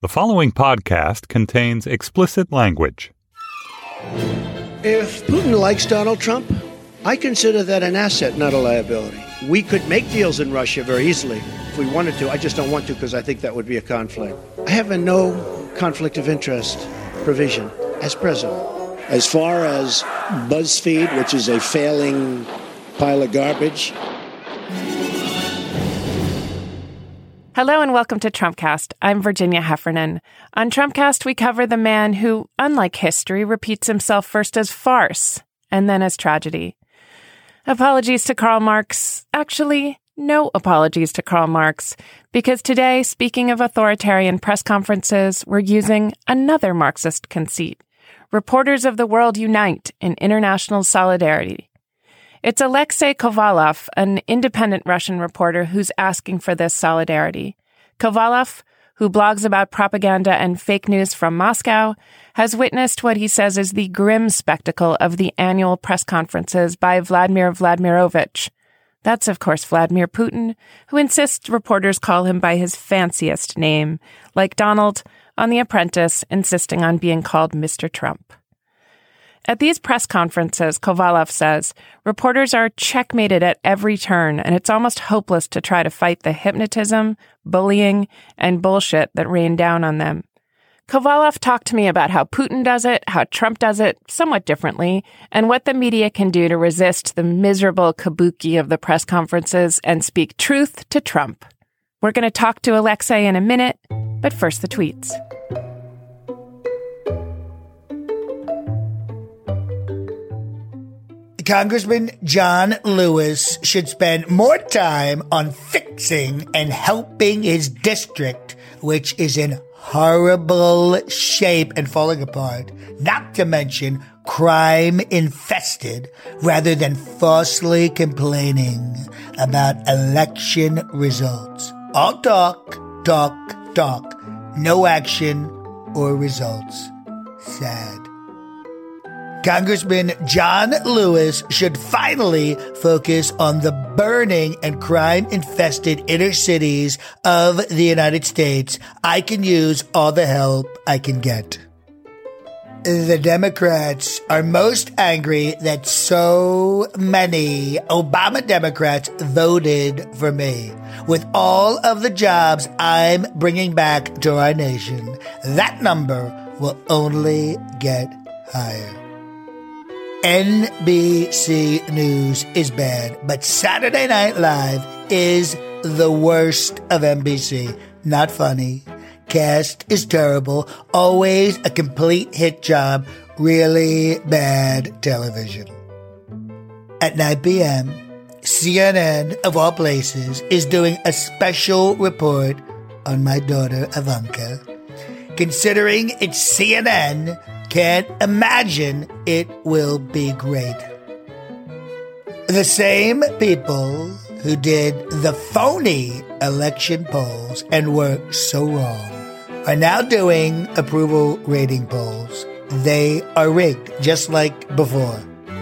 The following podcast contains explicit language. If Putin likes Donald Trump, I consider that an asset, not a liability. We could make deals in Russia very easily if we wanted to. I just don't want to because I think that would be a conflict. I have a no conflict of interest provision as president. As far as BuzzFeed, which is a failing pile of garbage. Hello and welcome to Trumpcast. I'm Virginia Heffernan. On Trumpcast, we cover the man who, unlike history, repeats himself first as farce and then as tragedy. Apologies to Karl Marx. Actually, no apologies to Karl Marx, because today, speaking of authoritarian press conferences, we're using another Marxist conceit. Reporters of the world unite in international solidarity. It's Alexei Kovalov, an independent Russian reporter, who's asking for this solidarity. Kovalov, who blogs about propaganda and fake news from Moscow, has witnessed what he says is the grim spectacle of the annual press conferences by Vladimir Vladimirovich. That's, of course, Vladimir Putin, who insists reporters call him by his fanciest name, like Donald on The Apprentice insisting on being called Mr. Trump. At these press conferences, Kovalov says, reporters are checkmated at every turn, and it's almost hopeless to try to fight the hypnotism, bullying, and bullshit that rain down on them. Kovalov talked to me about how Putin does it, how Trump does it, somewhat differently, and what the media can do to resist the miserable kabuki of the press conferences and speak truth to Trump. We're going to talk to Alexei in a minute, but first the tweets. Congressman John Lewis should spend more time on fixing and helping his district, which is in horrible shape and falling apart, not to mention crime infested, rather than falsely complaining about election results. All talk, talk, talk. No action or results. Sad. Congressman John Lewis should finally focus on the burning and crime-infested inner cities of the United States. I can use all the help I can get. The Democrats are most angry that so many Obama Democrats voted for me. With all of the jobs I'm bringing back to our nation, that number will only get higher. NBC News is bad, but Saturday Night Live is the worst of NBC. Not funny. Cast is terrible. Always a complete hit job. Really bad television. At 9 p.m., CNN, of all places, is doing a special report on my daughter, Ivanka. Considering it's CNN, can't imagine it will be great. The same people who did the phony election polls and were so wrong are now doing approval rating polls. They are rigged, just like before.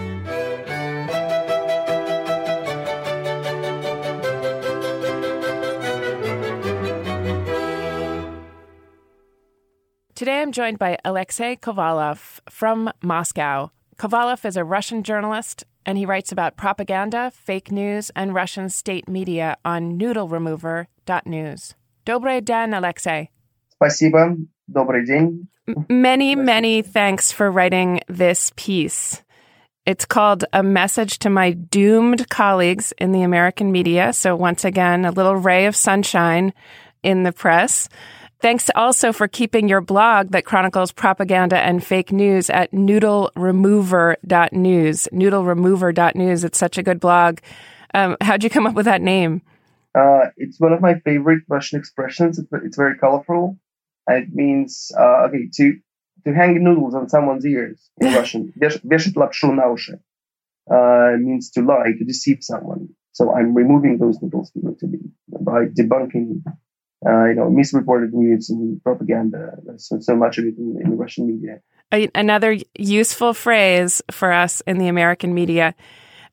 Today I'm joined by Alexei Kovalov from Moscow. Kovalov is a Russian journalist, and he writes about propaganda, fake news, and Russian state media on noodleremover.news. Добрый день, Alexei. Спасибо. Добрый день. Many thanks for writing this piece. It's called A Message to My Doomed Colleagues in the American Media. So once again, a little ray of sunshine in the press. Thanks also for keeping your blog that chronicles propaganda and fake news at noodleremover.news. Noodleremover.news. It's such a good blog. How'd you come up with that name? It's one of my favorite Russian expressions. It's very colorful. It means, to hang noodles on someone's ears in Russian. Вешать лапшу на уши. Means to lie, to deceive someone. So I'm removing those noodles by debunking misreported news and propaganda. So much of it in the Russian media. Another useful phrase for us in the American media.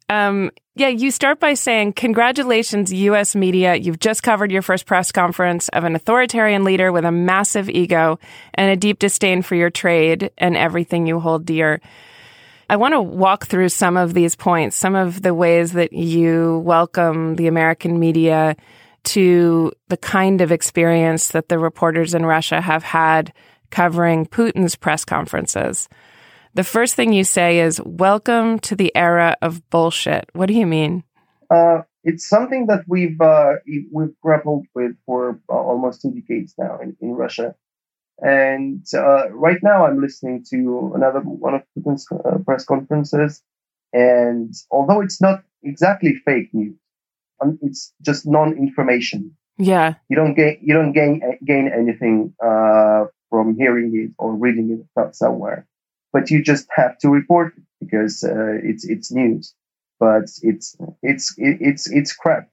You start by saying, congratulations, U.S. media. You've just covered your first press conference of an authoritarian leader with a massive ego and a deep disdain for your trade and everything you hold dear. I want to walk through some of these points, some of the ways that you welcome the American media to the kind of experience that the reporters in Russia have had covering Putin's press conferences. The first thing you say is, welcome to the era of bullshit. What do you mean? It's something that we've grappled with for almost 2 decades now in Russia. And right now I'm listening to another one of Putin's press conferences. And although it's not exactly fake news, it's just non-information. Yeah. You don't gain anything from hearing it or reading it somewhere. But you just have to report it because it's news. But it's crap.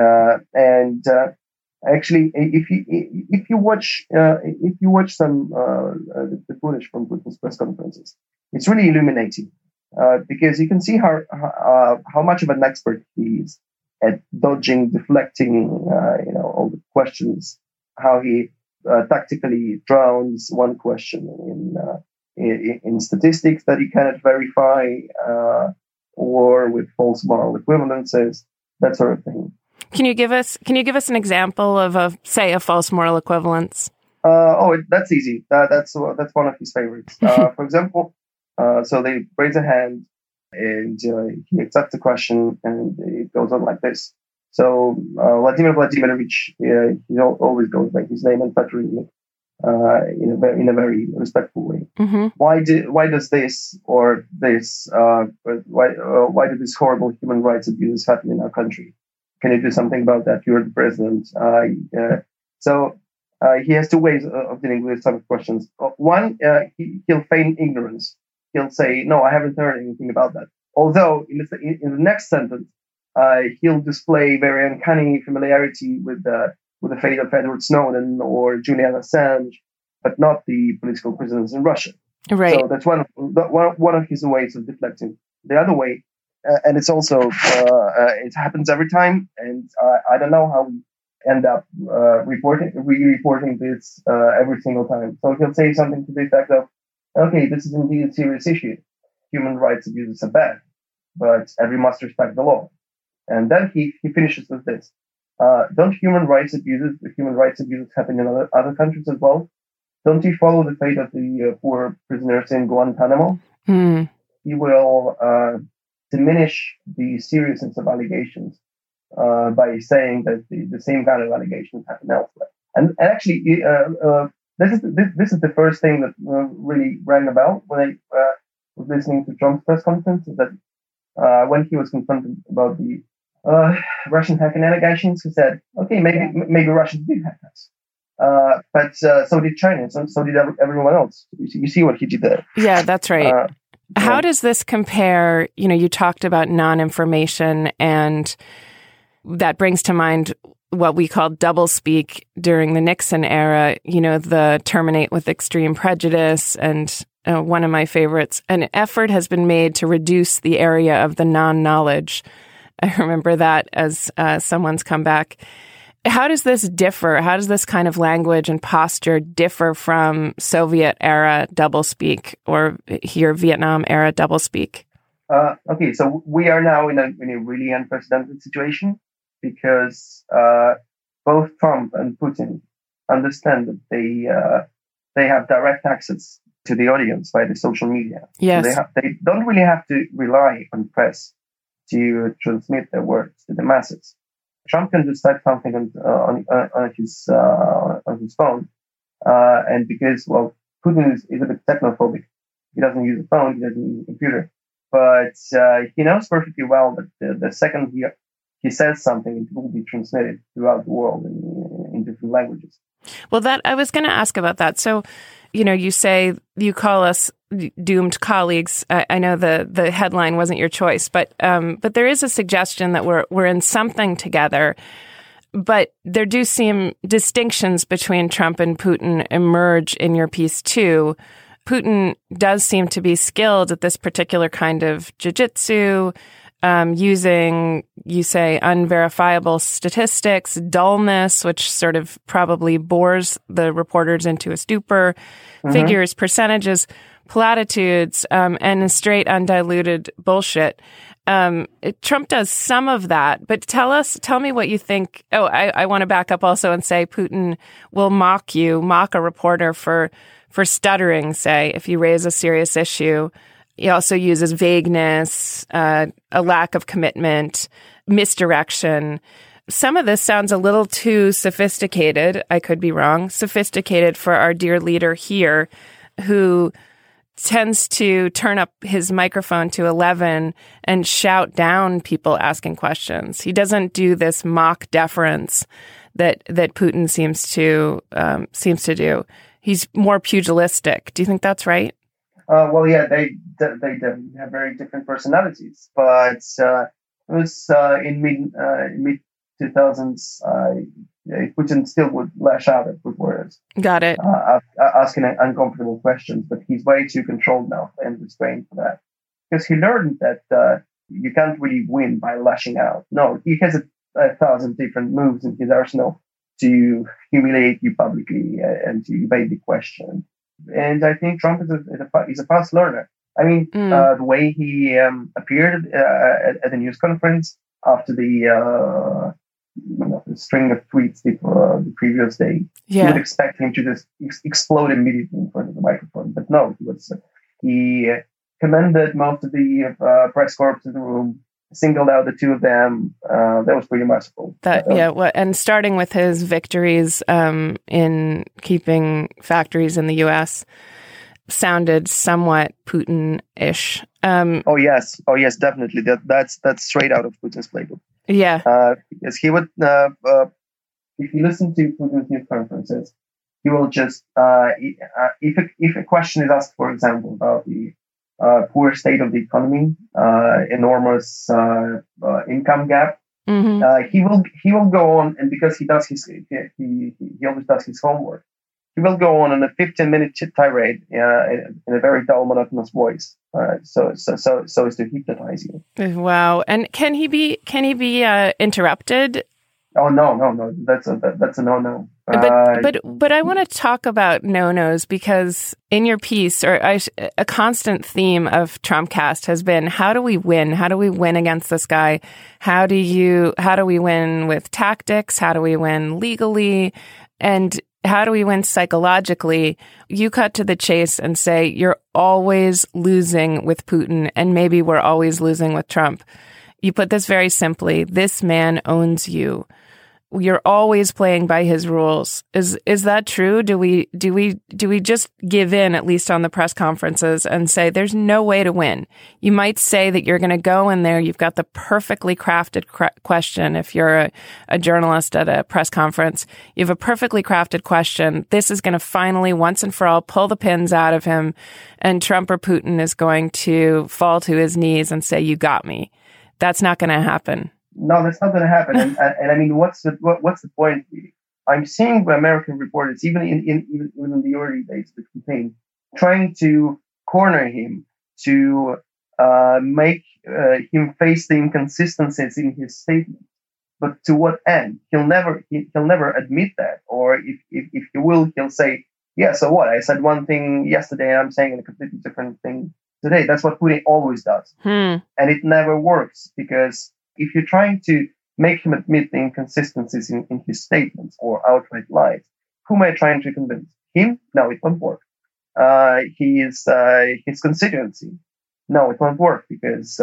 Actually, if you watch some the footage from Putin's press conferences, it's really illuminating because you can see how much of an expert he is at dodging, deflecting, all the questions. How he tactically drowns one question in statistics that he cannot verify, or with false moral equivalences, that sort of thing. Can you give us an example of a false moral equivalence? That's easy. That's one of his favorites. For example, so they raise a hand and he accepts the question, and it goes on like this. So Vladimir Vladimirovich, he always goes by his name and Petrovich in a very respectful way. Mm-hmm. Why does this or this why do these horrible human rights abuses happen in our country? Can you do something about that? You're the president. So he has 2 ways of dealing with some questions. One, he'll feign ignorance. He'll say, "No, I haven't heard anything about that." Although in the next sentence, he'll display very uncanny familiarity with the fate of Edward Snowden or Julian Assange, but not the political prisoners in Russia. Right. So that's one of his ways of deflecting. The other way, and it's also it happens every time, and I don't know how we end up re-reporting this every single time. So he'll say something to the effect of, "Okay, this is indeed a serious issue. Human rights abuses are bad, but every must respect the law." And then he finishes with this: "Don't human rights abuses happen in other countries as well? Don't you follow the fate of the poor prisoners in Guantanamo?" Mm. He will diminish the seriousness of allegations by saying that the same kind of allegations happen elsewhere. And actually, this is the first thing that really rang a bell when I was listening to Trump's press conference. Is that when he was confronted about the Russian hacking allegations, he said, "Okay, maybe Russians did hack us, but so did China, and so did everyone else." You see what he did there? Yeah, that's right. How does this compare? You talked about non-information, and that brings to mind what we called doublespeak during the Nixon era. The terminate with extreme prejudice, and one of my favorites. An effort has been made to reduce the area of the non-knowledge. I remember that as someone's comeback. How does this differ? How does this kind of language and posture differ from Soviet-era doublespeak or here Vietnam-era doublespeak? Okay, so we are now in a really unprecedented situation because both Trump and Putin understand that they have direct access to the audience by the social media. Yes. So they don't really have to rely on press to transmit their words to the masses. Trump can just type something on his phone, and because Putin is a bit technophobic, he doesn't use a phone, he doesn't use a computer, but he knows perfectly well that the second he says something, it will be transmitted throughout the world in different languages. Well, I was going to ask about that. So, you say you call us doomed colleagues. I know the headline wasn't your choice, but there is a suggestion that we're in something together. But there do seem distinctions between Trump and Putin emerge in your piece too. Putin does seem to be skilled at this particular kind of jiu-jitsu. using, you say, unverifiable statistics, dullness, which sort of probably bores the reporters into a stupor, figures, percentages, platitudes, and straight undiluted bullshit. Trump does some of that, but tell me what you think. Oh, I want to back up also and say Putin will mock a reporter for stuttering, say, if you raise a serious issue. He also uses vagueness, a lack of commitment, misdirection. Some of this sounds a little too sophisticated. I could be wrong. Sophisticated for our dear leader here, who tends to turn up his microphone to 11 and shout down people asking questions. He doesn't do this mock deference that Putin seems to do. He's more pugilistic. Do you think that's right? Well, yeah, they definitely have very different personalities. But it was in mid 2000s. Putin still would lash out at reporters. Got it. Asking uncomfortable questions, but he's way too controlled now and restrained for that. Because he learned that you can't really win by lashing out. No, he has a 1,000 different moves in his arsenal to humiliate you publicly and to evade the question. And I think Trump is a fast learner. I mean, the way he appeared at the news conference after the string of tweets the previous day, you would expect him to just explode immediately in front of the microphone. But no, he commended most of the press corps in the room, singled out the two of them. That was pretty merciful. And starting with his victories in keeping factories in the U.S. sounded somewhat Putin-ish. Oh yes, definitely. That's straight out of Putin's playbook. Yeah, because he would, if you listen to Putin's news conferences, he will just if a question is asked, for example, about the poor state of the economy, enormous income gap. He will go on, and because he always does his homework, he will go on in a 15-minute tirade in a very dull, monotonous voice, so as to hypnotize you. Wow! And can he be interrupted? Oh no! That's a no. But I want to talk about no-nos, because in your piece, a constant theme of Trumpcast has been, how do we win? How do we win against this guy? How do we win with tactics? How do we win legally? And how do we win psychologically? You cut to the chase and say you're always losing with Putin, and maybe we're always losing with Trump. You put this very simply: this man owns you. You're always playing by his rules. Is that true? Do we just give in, at least on the press conferences, and say there's no way to win? You might say that you're going to go in there, you've got the perfectly crafted question. If you're a journalist at a press conference, you have a perfectly crafted question. This is going to finally, once and for all, pull the pins out of him, and Trump or Putin is going to fall to his knees and say, "You got me." That's not going to happen. No, that's not going to happen. And I mean, what's the point? I'm seeing American reporters, even in the early days of the campaign, trying to corner him, to make him face the inconsistencies in his statement. But to what end? He'll never admit that. Or if he will, he'll say, "Yeah, so what? I said one thing yesterday, and I'm saying a completely different thing today." That's what Putin always does, and it never works, because if you're trying to make him admit the inconsistencies in his statements or outright lies, who am I trying to convince? Him? No, it won't work. His constituency? No, it won't work, because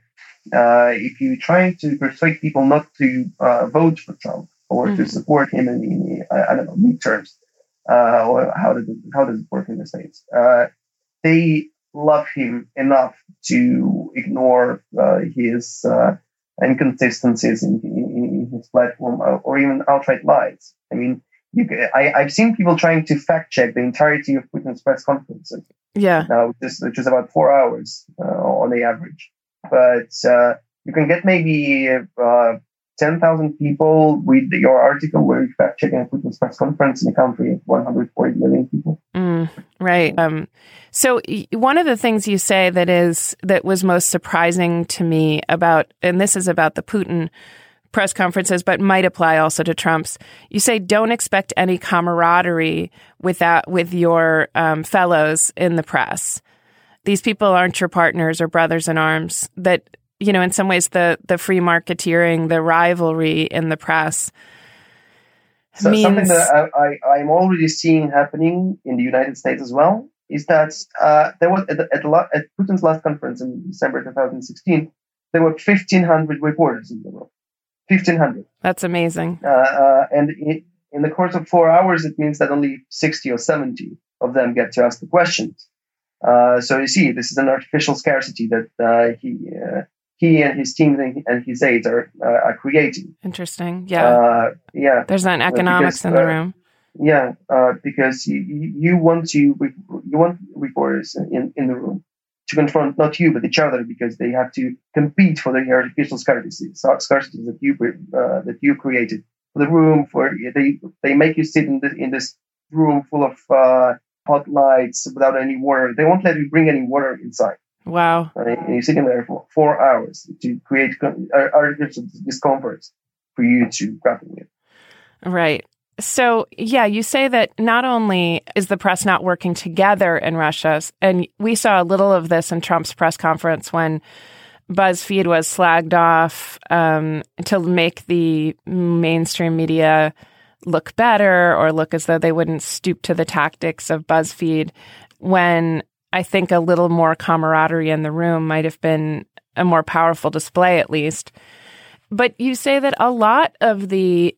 if you're trying to persuade people not to vote for Trump or to support him in the midterms, or how does it work in the States? They love him enough to ignore his inconsistencies in his platform, or even outright lies. I mean, I've seen people trying to fact check the entirety of Putin's press conferences. Yeah, which is about 4 hours on the average. But you can get maybe 10,000 people read your article where you fact checking Putin's press conference in a country of 140 million people. Right. So one of the things you say that was most surprising to me about, and this is about the Putin press conferences, but might apply also to Trump's. You say don't expect any camaraderie with your fellows in the press. These people aren't your partners or brothers in arms. That, in some ways, the free marketeering, the rivalry in the press. So something that I'm already seeing happening in the United States as well is that there was at Putin's last conference in December 2016, there were 1,500 reporters in the room. 1,500. That's amazing. And in the course of 4 hours, it means that only 60 or 70 of them get to ask the questions. So you see, this is an artificial scarcity that he and his team and his aides are creating. Interesting. Yeah. Yeah. There's an economics in the room. Yeah, because you want reporters in the room to confront not you but each other, because they have to compete for the artificial scarcity that you created for the room. They make you sit in this room full of hot lights without any water. They won't let you bring any water inside. Wow! And you're sitting there for 4 hours to create artificial discomfort for you to grapple with. Right. So, yeah, you say that not only is the press not working together in Russia, and we saw a little of this in Trump's press conference when BuzzFeed was slagged off to make the mainstream media look better or look as though they wouldn't stoop to the tactics of BuzzFeed, when I think a little more camaraderie in the room might have been a more powerful display, at least. But you say that a lot of the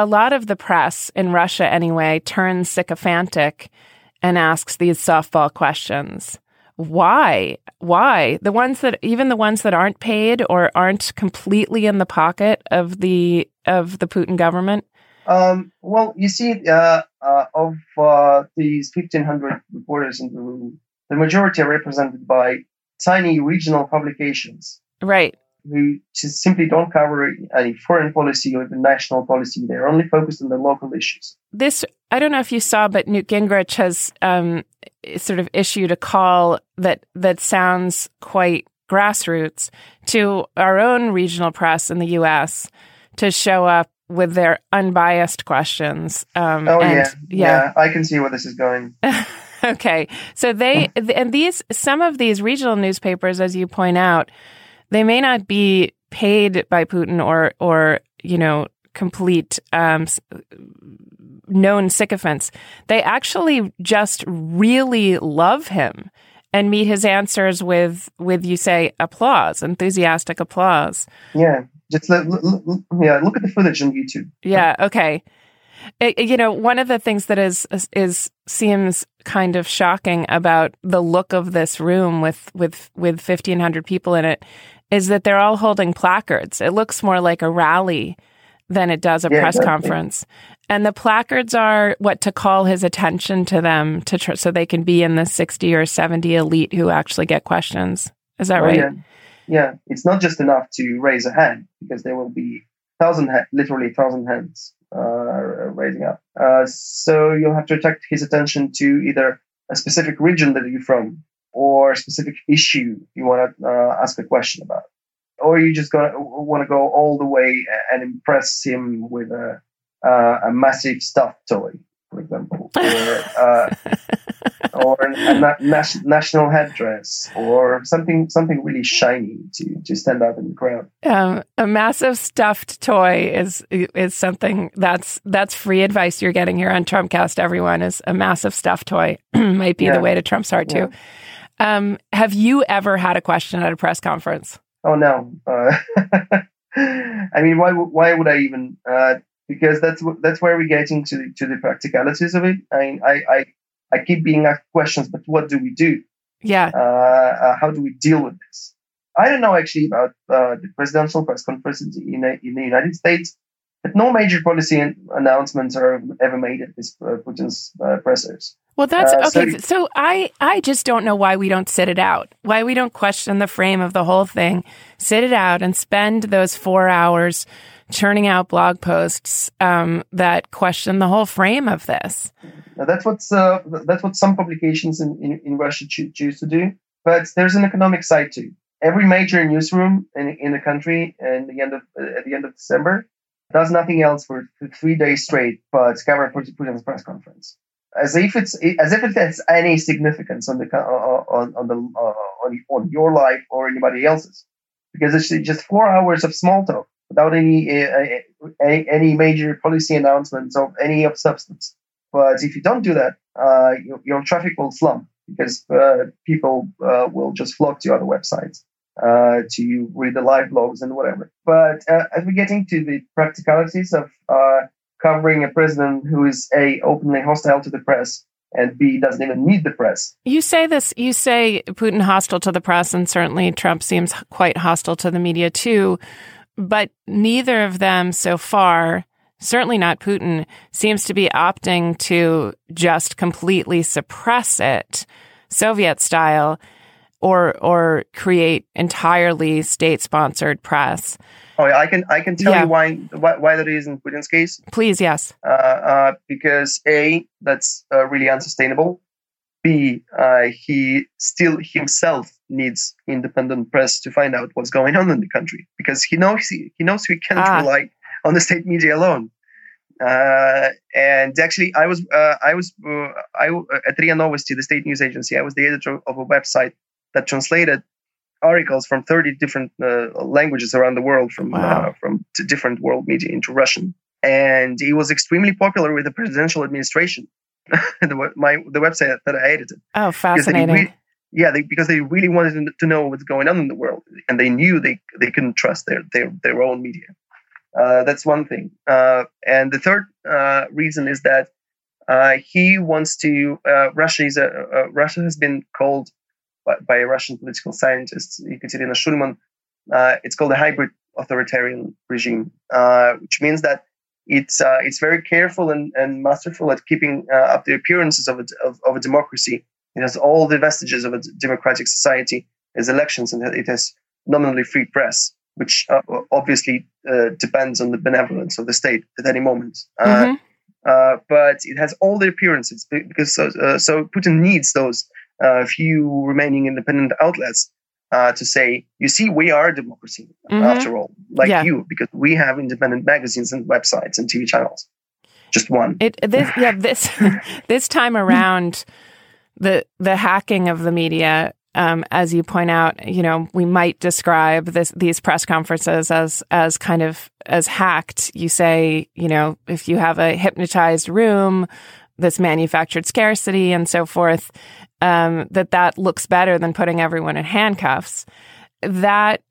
press in Russia, anyway, turns sycophantic and asks these softball questions. Why? Even the ones that aren't paid or aren't completely in the pocket of the Putin government? Well, you see, of these 1,500 reporters in the room, the majority are represented by tiny regional publications. Right. Who just simply don't cover any foreign policy or even national policy. They're only focused on the local issues. This, I don't know if you saw, but Newt Gingrich has sort of issued a call that sounds quite grassroots to our own regional press in the U.S. to show up with their unbiased questions. Yeah, I can see where this is going. Okay, so some of these regional newspapers, as you point out, they may not be paid by Putin or complete known sycophants. They actually just really love him and meet his answers with you say applause, enthusiastic applause. Yeah, just look at the footage on YouTube. Yeah. Okay. One of the things that seems kind of shocking about the look of this room with 1,500 people in it is that they're all holding placards. It looks more like a rally than it does a press conference. And the placards are to call his attention to them so they can be in the 60 or 70 elite who actually get questions. Is that right? Yeah. It's not just enough to raise a hand, because there will be literally 1,000 hands raising up. So you'll have to attract his attention to either a specific region that you're from, or a specific issue you want to ask a question about, or you just want to go all the way and impress him with a massive stuffed toy, for example, or a national headdress, or something really shiny to stand out in the crowd. A massive stuffed toy is something that's free advice you're getting here on Trumpcast. Everyone, is a massive stuffed toy might be the way to Trump's heart too. Have you ever had a question at a press conference? Oh no. I mean, why would I even? Because that's where we get into the practicalities of it. I mean, I keep being asked questions, but what do we do? Yeah. How do we deal with this? I don't know actually about the presidential press conferences in the United States, but no major policy announcements are ever made at this Putin's pressers. Well, that's okay. So I just don't know why we don't sit it out, why we don't question the frame of the whole thing, sit it out and spend those 4 hours churning out blog posts that question the whole frame of this. Now, that's what some publications in Russia choose to do. But there's an economic side too. Every major newsroom in the country at the end of December does nothing else for 3 days straight but cover Putin's press conference, as if it has any significance on your life or anybody else's, because it's just 4 hours of small talk without any major policy announcements of any of substance. But if you don't do that, your traffic will slump because people will just flock to other websites to read the live blogs and whatever. But as we get into the practicalities of covering a president who is A, openly hostile to the press, and B, doesn't even need the press. You say Putin hostile to the press, and certainly Trump seems quite hostile to the media too, but neither of them so far, certainly not Putin, seems to be opting to just completely suppress it, Soviet style, or create entirely state-sponsored press. Oh, I can tell you why that is in Putin's case. Please, yes. Because A, that's really unsustainable. B, he still himself needs independent press to find out what's going on in the country, because he knows he can't rely on the state media alone. And actually, I was at RIA Novosti, the state news agency. I was the editor of a website that translated articles from 30 different languages around the world, from different world media into Russian, and it was extremely popular with the presidential administration. the website that I edited. Oh, fascinating! Because they really wanted to know what's going on in the world, and they knew they couldn't trust their own media. That's one thing. And the third reason is that he wants to. Russia has been called by a Russian political scientist, Ekaterina Shulman. It's called a hybrid authoritarian regime, which means that it's very careful and masterful at keeping up the appearances of a democracy. It has all the vestiges of a democratic society. It has elections, and it has nominally free press, which obviously depends on the benevolence of the state at any moment. But it has all the appearances, because so Putin needs those few remaining independent outlets to say, you see, we are a democracy after all, you, because we have independent magazines and websites and TV channels. Just one. This time around, the hacking of the media, as you point out, we might describe these press conferences as kind of as hacked. You say, if you have a hypnotized room, this manufactured scarcity and so forth, that looks better than putting everyone in handcuffs. That,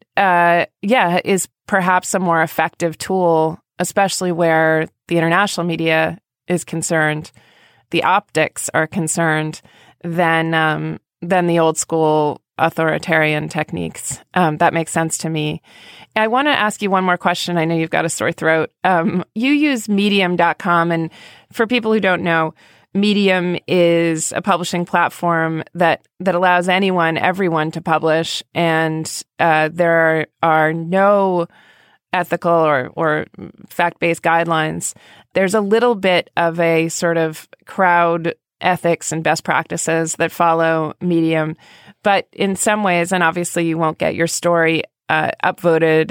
is perhaps a more effective tool, especially where the international media is concerned, the optics are concerned, than the old school authoritarian techniques. That makes sense to me. I want to ask you one more question. I know you've got a sore throat. You use Medium.com, and for people who don't know, Medium is a publishing platform that allows everyone to publish, and there are no ethical or fact-based guidelines. There's a little bit of a sort of crowd ethics and best practices that follow Medium, but in some ways, and obviously you won't get your story upvoted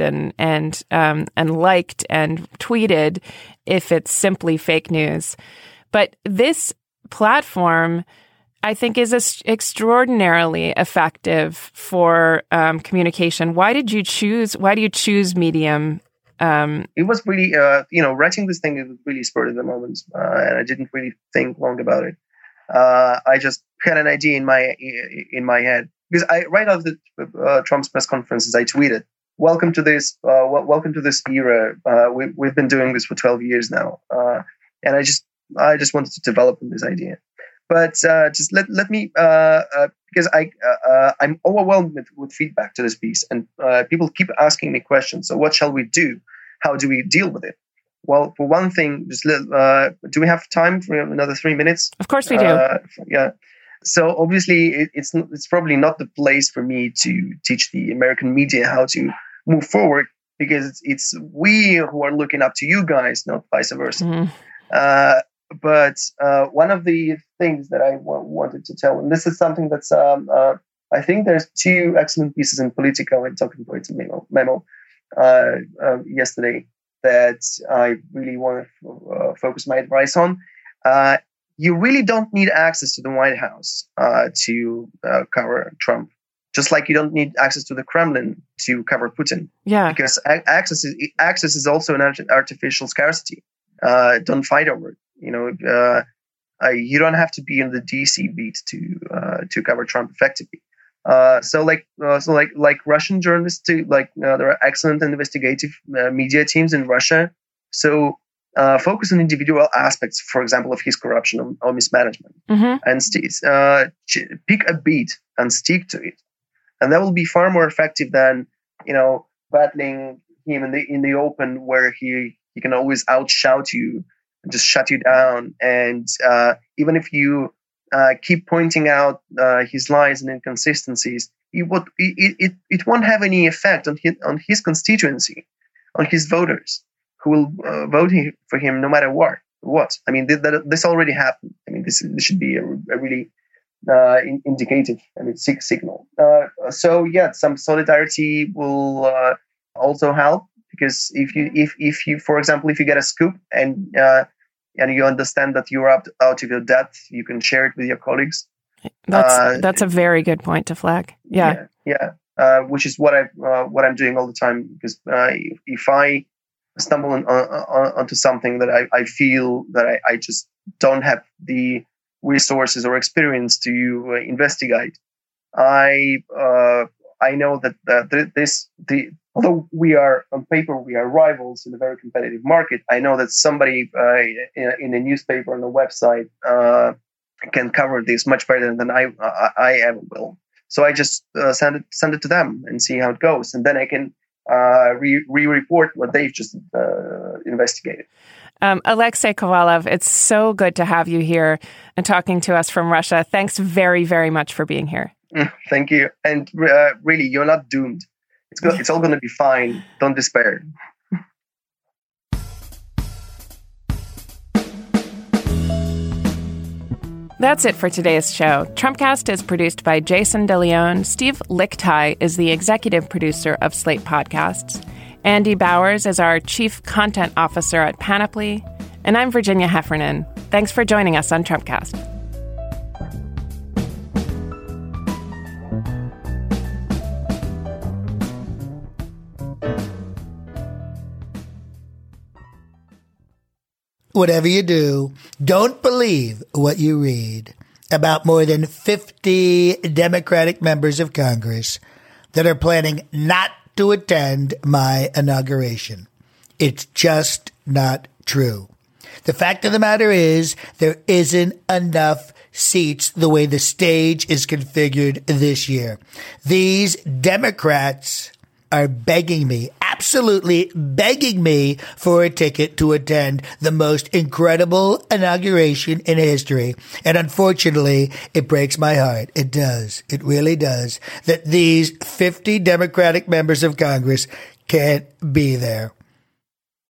and liked and tweeted if it's simply fake news. But this platform, I think, is extraordinarily effective for communication. Why do you choose Medium? It was really, writing this thing, it was really spurred at the moment, and I didn't really think long about it. I just had an idea in my head, because right after Trump's press conferences, I tweeted, "Welcome to this era. We've been doing this for 12 years now," and I just wanted to develop on this idea. But just let me, because I'm overwhelmed with feedback to this piece, and people keep asking me questions. So what shall we do? How do we deal with it? Well, for one thing, just do we have time for another 3 minutes? Of course we do. Yeah. So obviously, it's probably not the place for me to teach the American media how to move forward, because it's we who are looking up to you guys, not vice versa. Mm-hmm. But one of the things that I wanted to tell, and this is something that's I think there's 2 excellent pieces in Politico and Talking Points memo yesterday that I really want to focus my advice on. You really don't need access to the White House to cover Trump, just like you don't need access to the Kremlin to cover Putin. Yeah, because access is also an artificial scarcity. Don't fight over it. You don't have to be in the DC beat to cover Trump effectively. So like Russian journalists too. There are excellent investigative media teams in Russia. So focus on individual aspects, for example, of his corruption or mismanagement, and pick a beat and stick to it, and that will be far more effective than battling him in the open, where he can always outshout you and just shut you down. And even if you keep pointing out his lies and inconsistencies, it won't have any effect on his constituency, on his voters, who will vote for him no matter what. I mean, this already happened. I mean, this should be a really indicative, signal. So yeah, some solidarity will also help, because if you, for example, if you get a scoop and you understand that you're out of your depth, you can share it with your colleagues. That's a very good point to flag. Yeah. Which is what I'm doing all the time, because if I stumble onto something that I feel that I just don't have the resources or experience to investigate, I know that although we are on paper, we are rivals in a very competitive market, I know that somebody in a newspaper on a website can cover this much better than I ever will. So I just send it to them and see how it goes, and then I can re-report what they've just investigated. Alexei Kowalov, it's so good to have you here and talking to us from Russia. Thanks very, very much for being here. Thank you. And really, you're not doomed. It's all going to be fine. Don't despair. That's it for today's show. Trumpcast is produced by Jason DeLeon. Steve Lickteig is the executive producer of Slate Podcasts. Andy Bowers is our chief content officer at Panoply. And I'm Virginia Heffernan. Thanks for joining us on Trumpcast. Whatever you do, don't believe what you read about more than 50 Democratic members of Congress that are planning not to attend my inauguration. It's just not true. The fact of the matter is there isn't enough seats the way the stage is configured this year. These Democrats are begging me, absolutely begging me for a ticket to attend the most incredible inauguration in history. And unfortunately, it breaks my heart. It does. It really does. That these 50 Democratic members of Congress can't be there.